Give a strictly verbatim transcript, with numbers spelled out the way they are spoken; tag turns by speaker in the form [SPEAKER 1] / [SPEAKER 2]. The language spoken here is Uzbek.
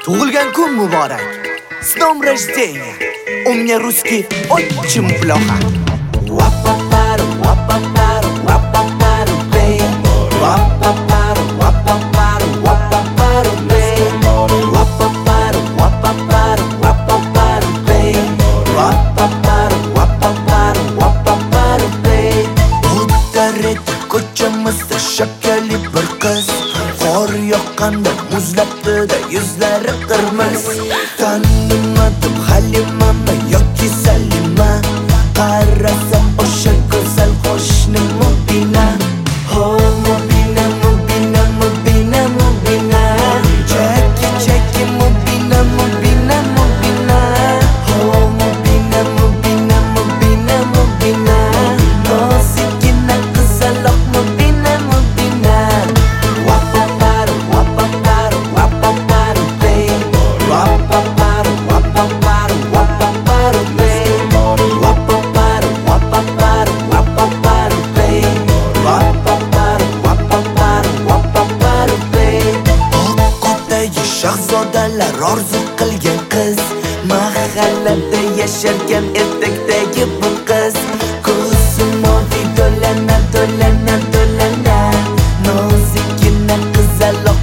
[SPEAKER 1] Tug'ilgan kun muborak. С днем рождения. У меня русский очень плохо. Wap-a-paru, wap-a-paru, wap-a-paru, babe. Wap-a-paru, wap-a-paru, wap-a-paru, babe. Wap-a-paru, wap-a-paru, wap-a-paru, babe. Wap-a-paru, wap-a-paru, wap-a-paru, babe. O'ttirdi ko'chamizda shakali bir qiz. Qor yoqqanda muzlabdi-da yuzlari qirmiz. Tanimadim Halimami yoki Salima. Qarasam o'sha go'zal qo'shni Mubina. Ho Mubina, Mubina, Mubina, Mubina. Cheki cheki Mubina, Mubina, Mubina. Ho Mubina, Mubina, Mubina, Mubina. Nosikina qizaloq Mubina, Mubina. Wap-a-paru, wap-a-paru, wap-a-paru, babe. Wap-a-paru, wap-a-paru, wap-a-paru, babe. Wap-a-paru, wap-a-paru, wap-a-paru, babe. Wap-a-paru, wap-a-paru, wap-a-paru, babe. Oqqotdagi shahzodalar orzu qilgan qiz. Mahallada yasharkan ertakdagi bu qiz. Ko'zi moviy do'lana, do'lana, do'lana. Nozikina qizaloq